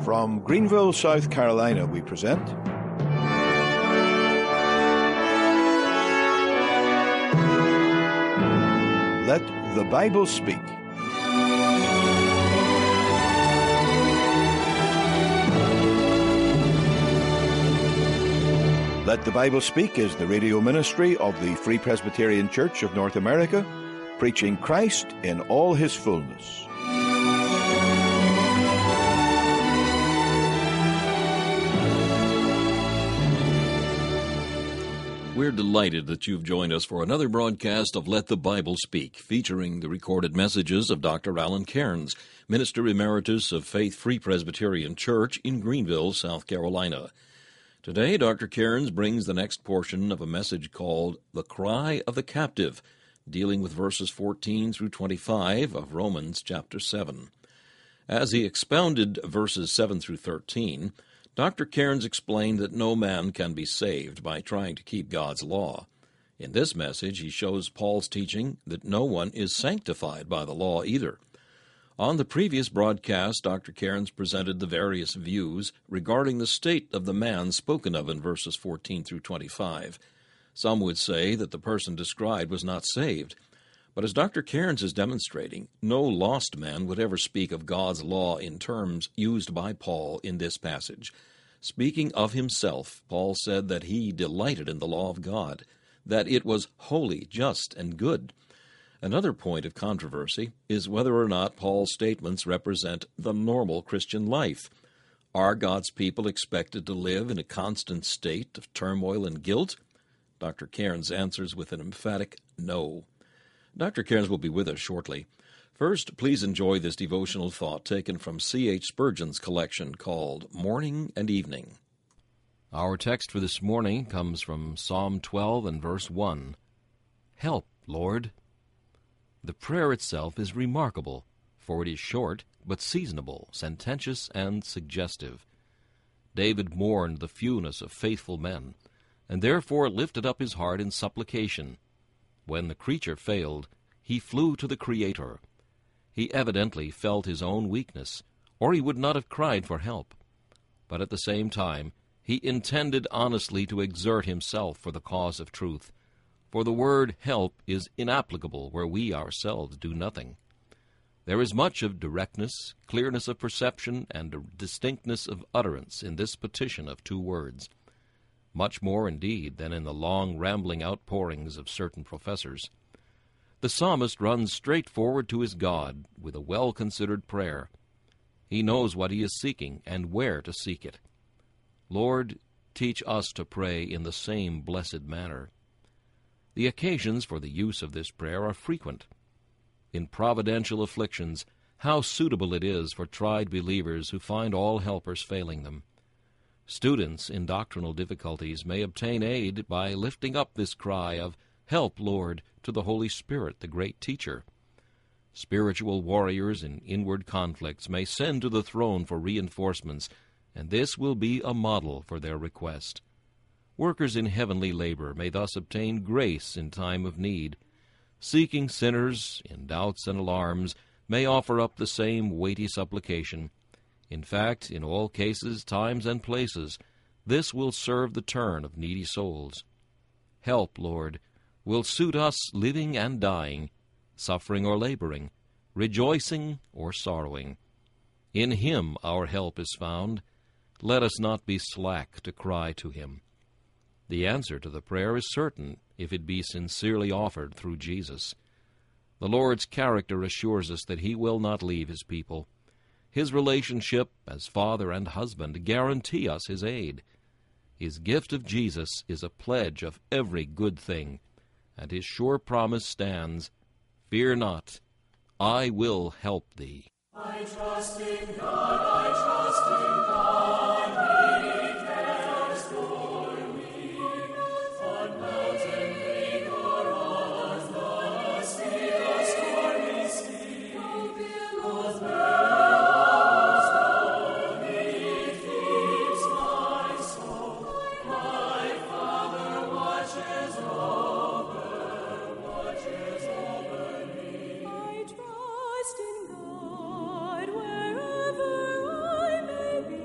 From Greenville, South Carolina, we present Let the Bible Speak. Let the Bible Speak is the radio ministry of the Free Presbyterian Church of North America, preaching Christ in all his fullness. We're delighted that you've joined us for another broadcast of Let the Bible Speak, featuring the recorded messages of Dr. Alan Cairns, Minister Emeritus of Faith Free Presbyterian Church in Greenville, South Carolina. Today, Dr. Cairns brings the next portion of a message called The Cry of the Captive, dealing with verses 14 through 25 of Romans chapter 7. As he expounded verses 7 through 13, Dr. Cairns explained that no man can be saved by trying to keep God's law. In this message, he shows Paul's teaching that no one is sanctified by the law either. On the previous broadcast, Dr. Cairns presented the various views regarding the state of the man spoken of in verses 14 through 25. Some would say that the person described was not saved. But as Dr. Cairns is demonstrating, no lost man would ever speak of God's law in terms used by Paul in this passage. Speaking of himself, Paul said that he delighted in the law of God, that it was holy, just, and good. Another point of controversy is whether or not Paul's statements represent the normal Christian life. Are God's people expected to live in a constant state of turmoil and guilt? Dr. Cairns answers with an emphatic no. Dr. Cairns will be with us shortly. First, please enjoy this devotional thought taken from C.H. Spurgeon's collection called Morning and Evening. Our text for this morning comes from Psalm 12 and verse 1. Help, Lord. The prayer itself is remarkable, for it is short, but seasonable, sententious, and suggestive. David mourned the fewness of faithful men, and therefore lifted up his heart in supplication. When the creature failed, he flew to the Creator. He evidently felt his own weakness, or he would not have cried for help. But at the same time, he intended honestly to exert himself for the cause of truth, for the word help is inapplicable where we ourselves do nothing. There is much of directness, clearness of perception, and distinctness of utterance in this petition of two words. Much more, indeed, than in the long, rambling outpourings of certain professors. The psalmist runs straight forward to his God with a well-considered prayer. He knows what he is seeking and where to seek it. Lord, teach us to pray in the same blessed manner. The occasions for the use of this prayer are frequent. In providential afflictions, how suitable it is for tried believers who find all helpers failing them. Students in doctrinal difficulties may obtain aid by lifting up this cry of, Help, Lord, to the Holy Spirit, the great teacher. Spiritual warriors in inward conflicts may send to the throne for reinforcements, and this will be a model for their request. Workers in heavenly labor may thus obtain grace in time of need. Seeking sinners in doubts and alarms may offer up the same weighty supplication. In fact, in all cases, times, and places, this will serve the turn of needy souls. Help, Lord, will suit us living and dying, suffering or laboring, rejoicing or sorrowing. In Him our help is found. Let us not be slack to cry to Him. The answer to the prayer is certain if it be sincerely offered through Jesus. The Lord's character assures us that He will not leave His people. His relationship as father and husband guarantee us His aid. His gift of Jesus is a pledge of every good thing, and His sure promise stands, Fear not, I will help thee. I trust in God, I trust in God, He cares for me. On mountain peak or on the sea, the stormy sea, both billows roll, He keeps my soul. My Father watches over me. I trust in God wherever I may be.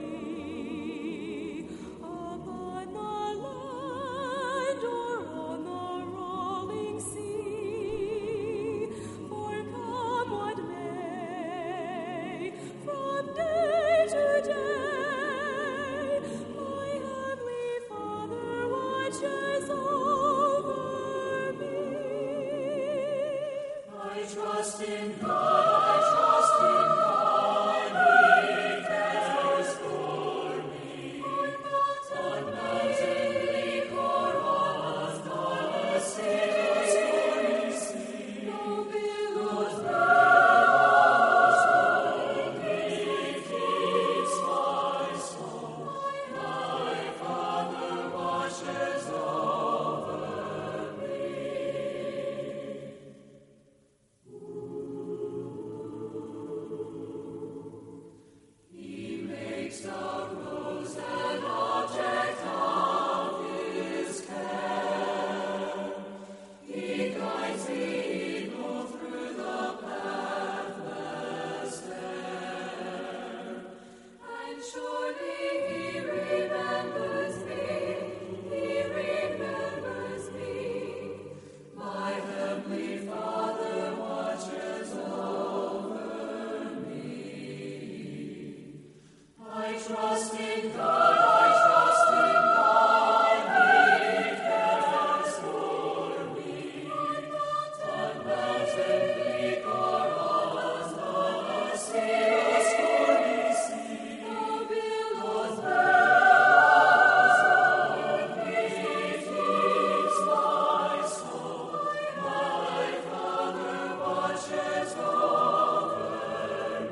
trust in God, I trust in God, He cares for me. On mountain peak or on the still stormy sea, billows billows on me keeps my soul. My Father watches over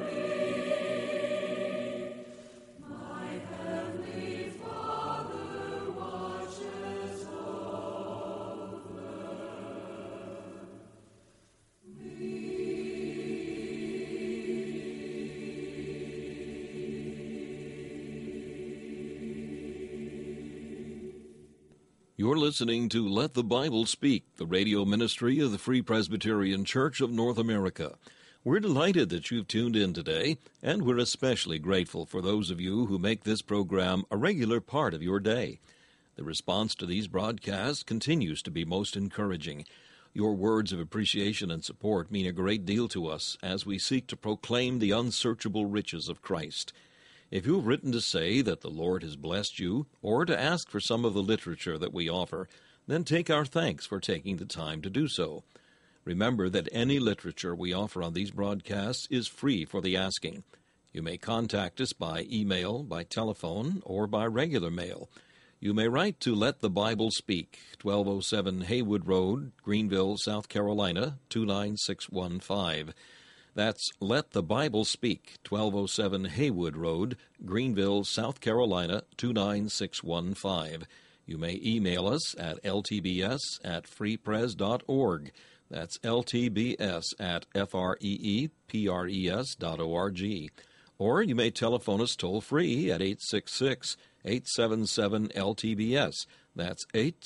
me. My Heavenly Father watches over You're listening to Let the Bible Speak, the radio ministry of the Free Presbyterian Church of North America. We're delighted that you've tuned in today, and we're especially grateful for those of you who make this program a regular part of your day. The response to these broadcasts continues to be most encouraging. Your words of appreciation and support mean a great deal to us as we seek to proclaim the unsearchable riches of Christ. If you've written to say that the Lord has blessed you, or to ask for some of the literature that we offer, then take our thanks for taking the time to do so. Remember that any literature we offer on these broadcasts is free for the asking. You may contact us by email, by telephone, or by regular mail. You may write to Let the Bible Speak, 1207 Haywood Road, Greenville, South Carolina, 29615. That's Let the Bible Speak, 1207 Haywood Road, Greenville, South Carolina, 29615. You may email us at ltbs@freepres.org. That's ltbs@freepres.org. Or you may telephone us toll-free at 866-877-LTBS. That's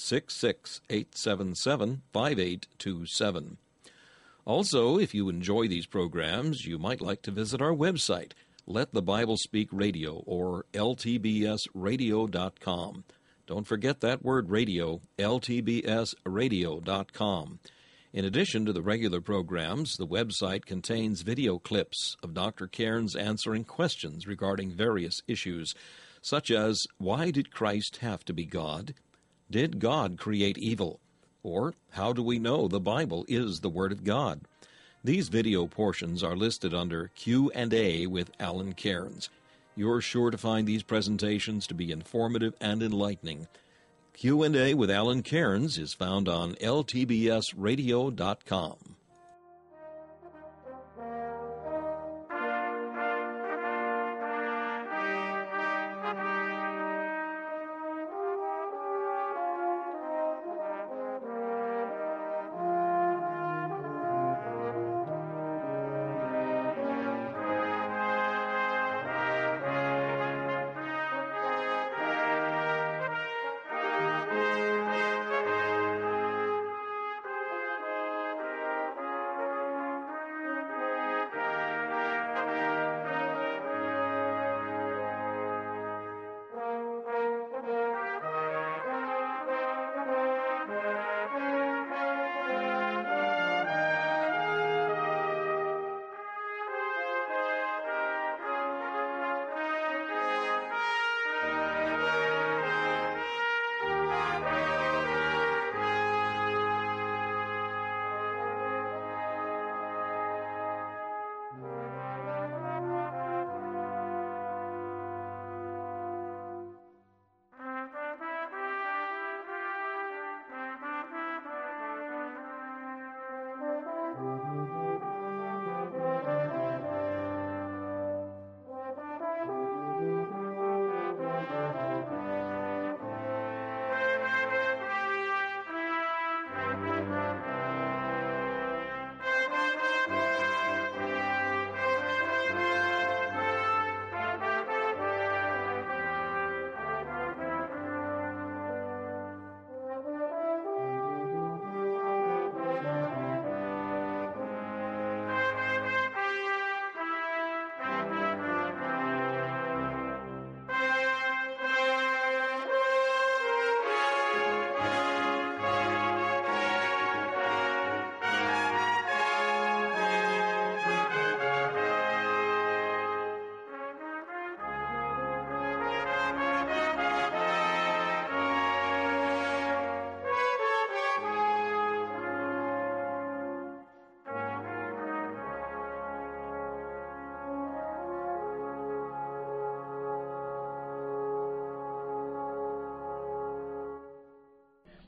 866-877-5827. Also, if you enjoy these programs, you might like to visit our website, Let the Bible Speak Radio, or ltbsradio.com. Don't forget that word radio, ltbsradio.com. In addition to the regular programs, the website contains video clips of Dr. Cairns answering questions regarding various issues, such as, why did Christ have to be God? Did God create evil? Or, how do we know the Bible is the Word of God? These video portions are listed under Q&A with Alan Cairns. You're sure to find these presentations to be informative and enlightening. Q&A with Alan Cairns is found on ltbsradio.com.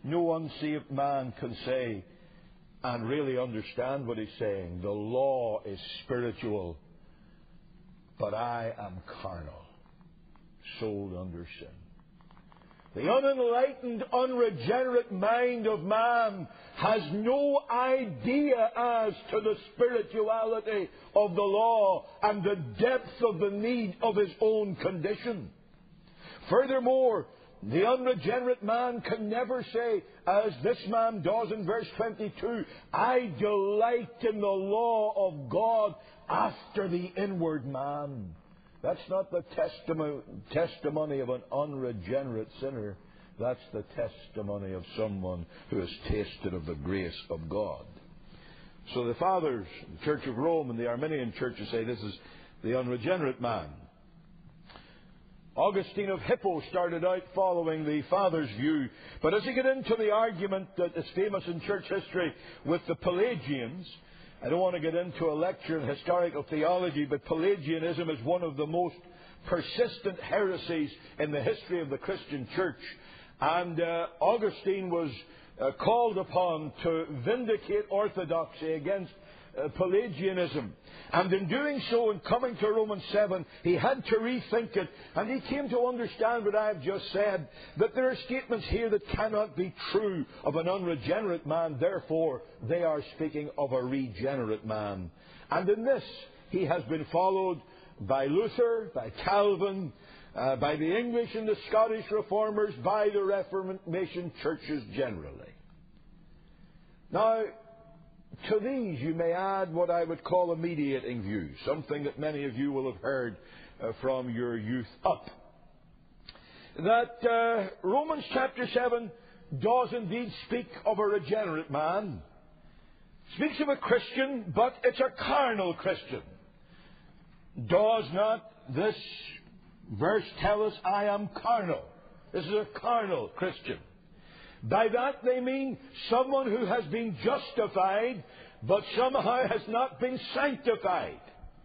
no unsaved man can say and really understand what he's saying. The law is spiritual, but I am carnal, sold under sin. The unenlightened, unregenerate mind of man has no idea as to the spirituality of the law and the depth of the need of his own condition. Furthermore, the unregenerate man can never say, as this man does in verse 22, I delight in the law of God after the inward man. That's not the testimony of an unregenerate sinner. That's the testimony of someone who has tasted of the grace of God. So the Fathers, the Church of Rome and the Arminian churches say this is the unregenerate man. Augustine of Hippo started out following the Fathers' view, but as he got into the argument that is famous in church history with the Pelagians, I don't want to get into a lecture in historical theology, but Pelagianism is one of the most persistent heresies in the history of the Christian church. And Augustine was called upon to vindicate orthodoxy against Pelagianism. And in doing so, in coming to Romans 7, he had to rethink it. And he came to understand what I have just said, that there are statements here that cannot be true of an unregenerate man. Therefore, they are speaking of a regenerate man. And in this, he has been followed by Luther, by Calvin, by the English and the Scottish Reformers, by the Reformation churches generally. Now, to these you may add what I would call a mediating view, something that many of you will have heard from your youth up. That Romans chapter 7 does indeed speak of a regenerate man. Speaks of a Christian, but it's a carnal Christian. Does not this verse tell us, I am carnal? This is a carnal Christian. By that they mean someone who has been justified, but somehow has not been sanctified.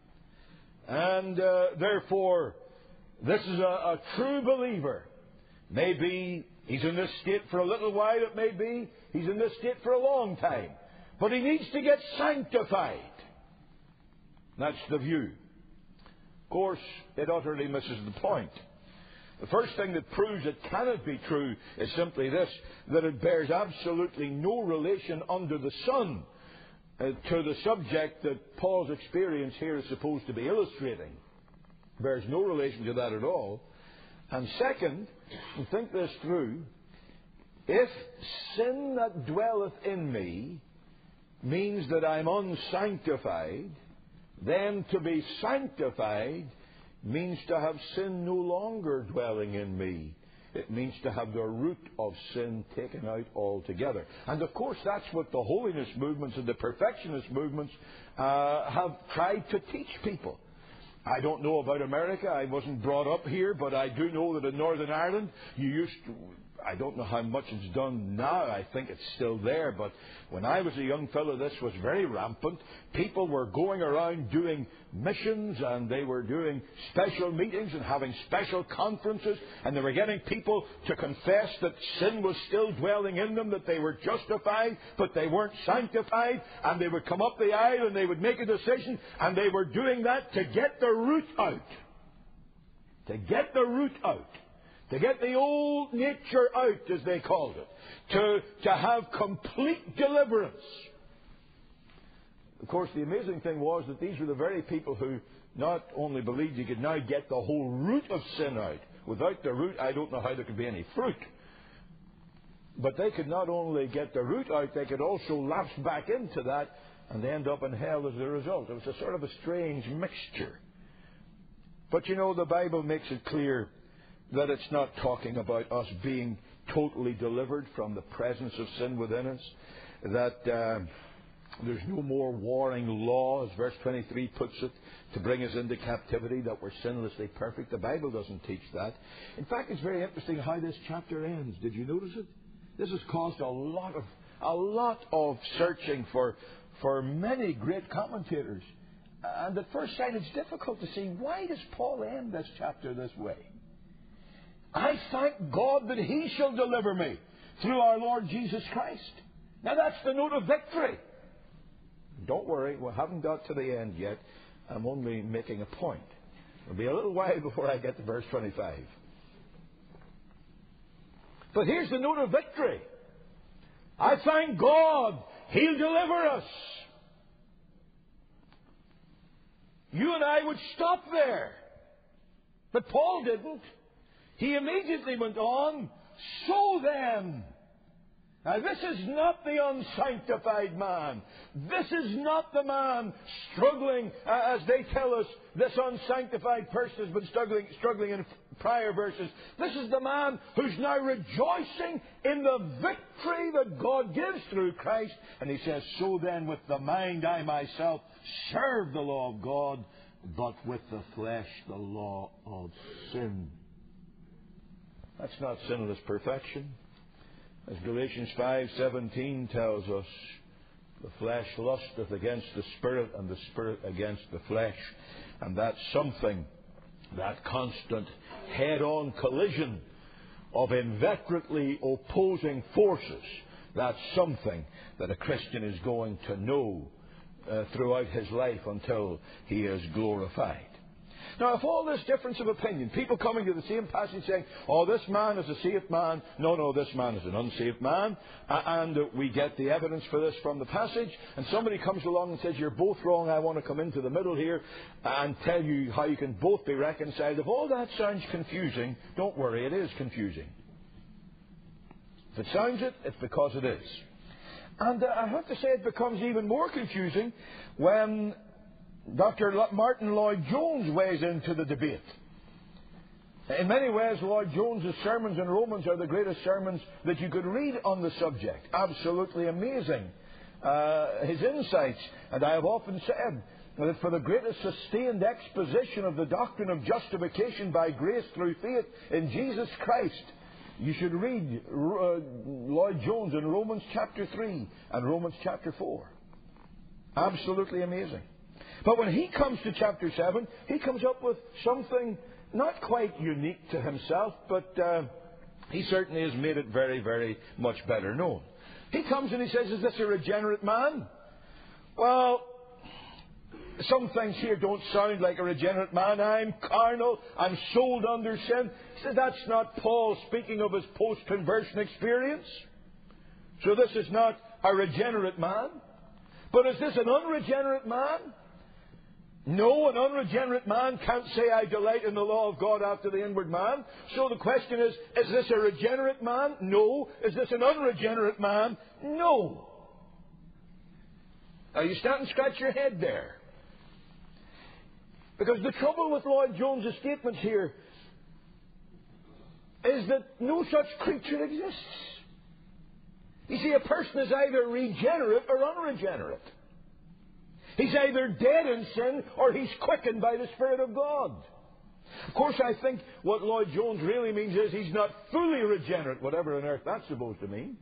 And therefore, this is a true believer. Maybe he's in this state for a little while, it may be he's in this state for a long time. But he needs to get sanctified. That's the view. Of course, it utterly misses the point. The first thing that proves it cannot be true is simply this, that it bears absolutely no relation under the sun to the subject that Paul's experience here is supposed to be illustrating. It bears no relation to that at all. And second, and think this through, if sin that dwelleth in me means that I'm unsanctified, then to be sanctified means to have sin no longer dwelling in me. It means to have the root of sin taken out altogether. And of course, that's what the holiness movements and the perfectionist movements have tried to teach people. I don't know about America. I wasn't brought up here, but I do know that in Northern Ireland, you used to... I don't know how much it's done now. I think it's still there. But when I was a young fellow, this was very rampant. People were going around doing missions, and they were doing special meetings and having special conferences, and they were getting people to confess that sin was still dwelling in them, that they were justified, but they weren't sanctified, and they would come up the aisle and they would make a decision, and they were doing that to get the root out. To get the root out. To get the old nature out, as they called it. To have complete deliverance. Of course, the amazing thing was that these were the very people who not only believed you could now get the whole root of sin out. Without the root, I don't know how there could be any fruit. But they could not only get the root out, they could also lapse back into that and end up in hell as a result. It was a sort of a strange mixture. But you know, the Bible makes it clear that it's not talking about us being totally delivered from the presence of sin within us, that there's no more warring law, as verse 23 puts it, to bring us into captivity, that we're sinlessly perfect. The Bible doesn't teach that. In fact, it's very interesting how this chapter ends. Did you notice it? This has caused a lot of searching for many great commentators. And at first sight, it's difficult to see, why does Paul end this chapter this way? I thank God that He shall deliver me through our Lord Jesus Christ. Now that's the note of victory. Don't worry, we haven't got to the end yet. I'm only making a point. It'll be a little while before I get to verse 25. But here's the note of victory. I thank God He'll deliver us. You and I would stop there. But Paul didn't. He immediately went on, so then. Now this is not the unsanctified man. This is not the man struggling, as they tell us, this unsanctified person has been struggling in prior verses. This is the man who's now rejoicing in the victory that God gives through Christ. And he says, so then with the mind I myself serve the law of God, but with the flesh the law of sin. That's not sinless perfection. As Galatians 5:17 tells us, the flesh lusteth against the Spirit, and the Spirit against the flesh. And that's something, that constant head-on collision of inveterately opposing forces, that's something that a Christian is going to know throughout his life until he is glorified. Now, if all this difference of opinion, people coming to the same passage saying, oh, this man is a saved man, no, this man is an unsaved man, and we get the evidence for this from the passage, and somebody comes along and says, you're both wrong, I want to come into the middle here and tell you how you can both be reconciled. If all that sounds confusing, don't worry, it is confusing. If it sounds it, it's because it is. And I have to say it becomes even more confusing when Dr. Martin Lloyd-Jones weighs into the debate. In many ways, Lloyd-Jones' sermons in Romans are the greatest sermons that you could read on the subject. Absolutely amazing. His insights, and I have often said that for the greatest sustained exposition of the doctrine of justification by grace through faith in Jesus Christ, you should read Lloyd-Jones in Romans chapter 3 and Romans chapter 4. Absolutely amazing. But when he comes to chapter 7, he comes up with something not quite unique to himself, but he certainly has made it very, very much better known. He comes and he says, is this a regenerate man? Well, some things here don't sound like a regenerate man. I'm carnal. I'm sold under sin. He says that's not Paul speaking of his post-conversion experience. So this is not a regenerate man. But is this an unregenerate man? No, an unregenerate man can't say, I delight in the law of God after the inward man. So the question is this a regenerate man? No. Is this an unregenerate man? No. Now you stand and scratch your head there. Because the trouble with Lloyd-Jones' statements here is that no such creature exists. You see, a person is either regenerate or unregenerate. He's either dead in sin or he's quickened by the Spirit of God. Of course, I think what Lloyd-Jones really means is he's not fully regenerate, whatever on earth that's supposed to mean.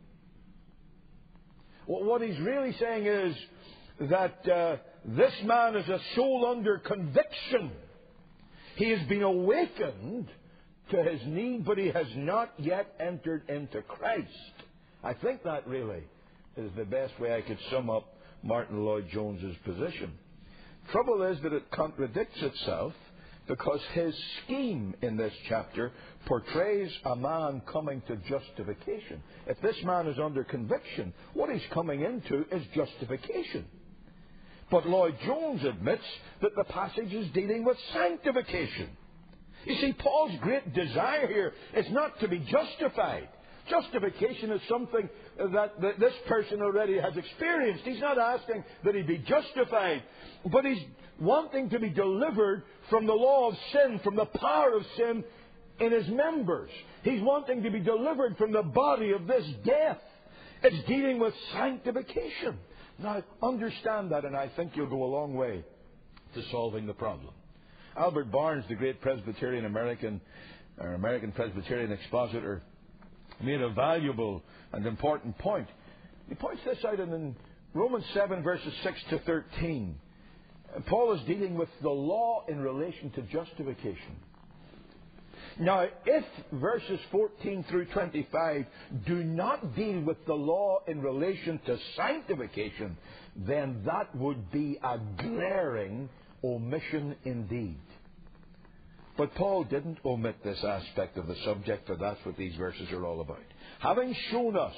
What he's really saying is that this man is a soul under conviction. He has been awakened to his need, but he has not yet entered into Christ. I think that really is the best way I could sum up Martin Lloyd-Jones' position. Trouble is that it contradicts itself because his scheme in this chapter portrays a man coming to justification. If this man is under conviction, what he's coming into is justification. But Lloyd-Jones admits that the passage is dealing with sanctification. You see, Paul's great desire here is not to be justified. Justification is something that this person already has experienced. He's not asking that he be justified, but he's wanting to be delivered from the law of sin, from the power of sin in his members. He's wanting to be delivered from the body of this death. It's dealing with sanctification. Now, understand that, and I think you'll go a long way to solving the problem. Albert Barnes, the great American Presbyterian expositor, made a valuable and important point. He points this out in Romans 7, verses 6 to 13. Paul is dealing with the law in relation to justification. Now, if verses 14 through 25 do not deal with the law in relation to sanctification, then that would be a glaring omission indeed. But Paul didn't omit this aspect of the subject, for that's what these verses are all about. Having shown us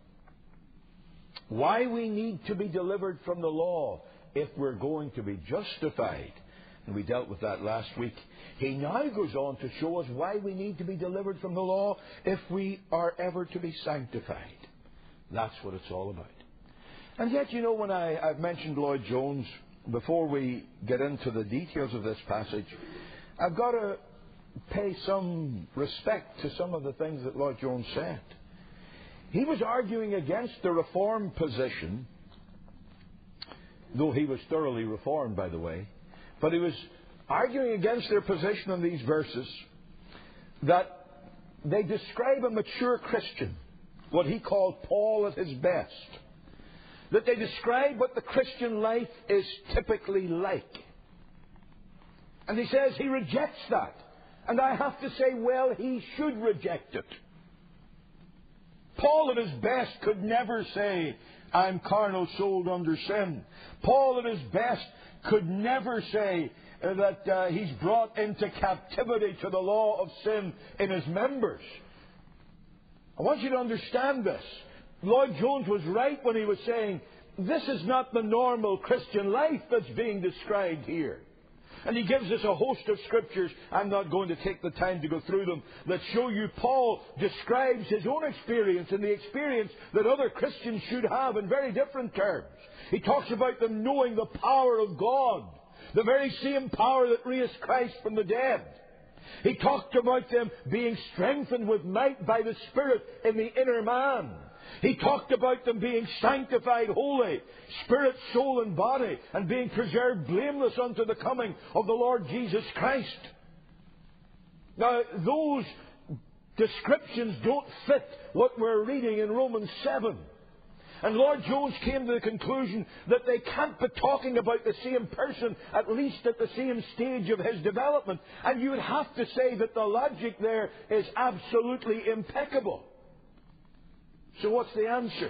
why we need to be delivered from the law if we're going to be justified, and we dealt with that last week, he now goes on to show us why we need to be delivered from the law if we are ever to be sanctified. That's what it's all about. And yet, you know, when I've mentioned Lloyd Jones, before we get into the details of this passage, I've got to pay some respect to some of the things that Lloyd Jones said. He was arguing against the Reformed position, though he was thoroughly Reformed, by the way, but he was arguing against their position on these verses, that they describe a mature Christian, what he called Paul at his best, that they describe what the Christian life is typically like. And he says he rejects that. And I have to say, well, he should reject it. Paul at his best could never say, I'm carnal, sold under sin. Paul at his best could never say that he's brought into captivity to the law of sin in his members. I want you to understand this. Lloyd Jones was right when he was saying, this is not the normal Christian life that's being described here. And he gives us a host of scriptures, I'm not going to take the time to go through them, that show you Paul describes his own experience and the experience that other Christians should have in very different terms. He talks about them knowing the power of God, the very same power that raised Christ from the dead. He talked about them being strengthened with might by the Spirit in the inner man. He talked about them being sanctified holy, spirit, soul, and body, and being preserved blameless unto the coming of the Lord Jesus Christ. Now, those descriptions don't fit what we're reading in Romans 7. And Lloyd Jones came to the conclusion that they can't be talking about the same person, at least at the same stage of his development. And you would have to say that the logic there is absolutely impeccable. So what's the answer?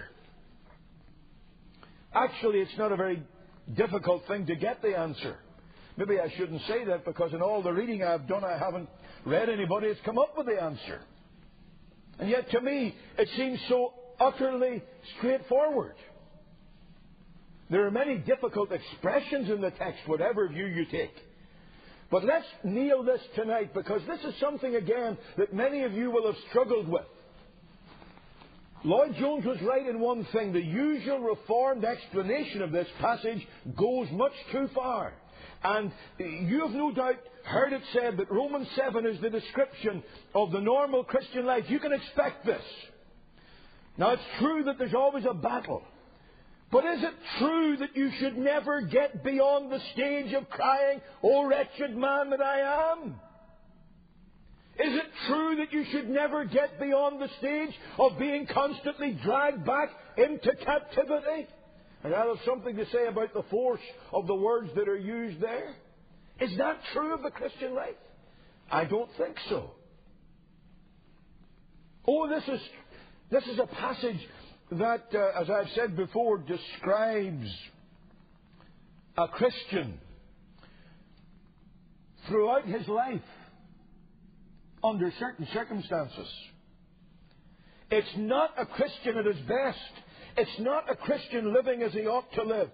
Actually, it's not a very difficult thing to get the answer. Maybe I shouldn't say that, because in all the reading I've done, I haven't read anybody who's come up with the answer. And yet to me, it seems so utterly straightforward. There are many difficult expressions in the text, whatever view you take. But let's nail this tonight, because this is something, again, that many of you will have struggled with. Lloyd Jones was right in one thing. The usual Reformed explanation of this passage goes much too far. And you have no doubt heard it said that Romans 7 is the description of the normal Christian life. You can expect this. Now, it's true that there's always a battle. But is it true that you should never get beyond the stage of crying, "O wretched man that I am"? Is it true that you should never get beyond the stage of being constantly dragged back into captivity? And I have something to say about the force of the words that are used there. Is that true of the Christian life? I don't think so. Oh, this is a passage that, as I've said before, describes a Christian throughout his life under certain circumstances. It's not a Christian at his best. It's not a Christian living as he ought to live.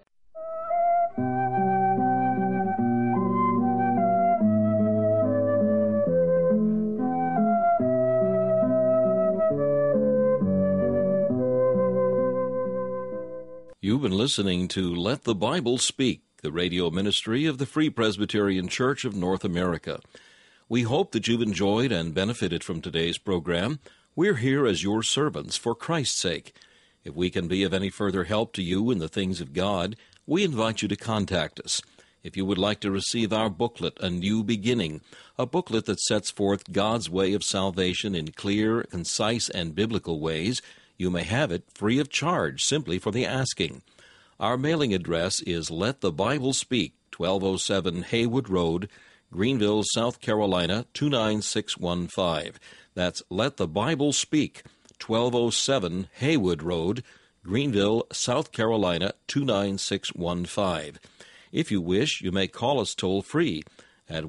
You've been listening to Let the Bible Speak, the radio ministry of the Free Presbyterian Church of North America. We hope that you've enjoyed and benefited from today's program. We're here as your servants for Christ's sake. If we can be of any further help to you in the things of God, we invite you to contact us. If you would like to receive our booklet, A New Beginning, a booklet that sets forth God's way of salvation in clear, concise, and biblical ways, you may have it free of charge simply for the asking. Our mailing address is Let the Bible Speak, 1207 Haywood Road, Greenville, South Carolina, 29615. That's Let the Bible Speak, 1207 Haywood Road, Greenville, South Carolina, 29615. If you wish, you may call us toll-free at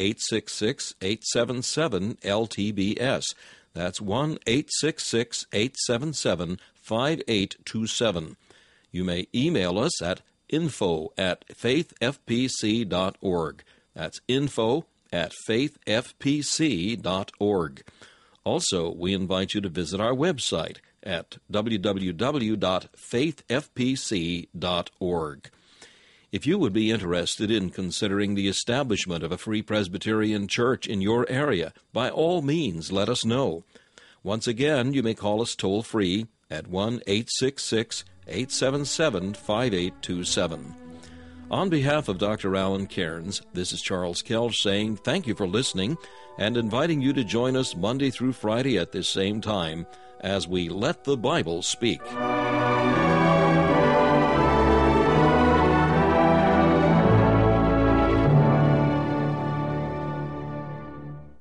1-866-877-LTBS. That's 1-866-877-5827. You may email us at info@faithfpc.org. That's info@faithfpc.org. Also, we invite you to visit our website at www.faithfpc.org. If you would be interested in considering the establishment of a Free Presbyterian Church in your area, by all means, let us know. Once again, you may call us toll-free at 1-866-877-5827. On behalf of Dr. Alan Cairns, this is Charles Kelch saying thank you for listening and inviting you to join us Monday through Friday at this same time as we Let the Bible Speak.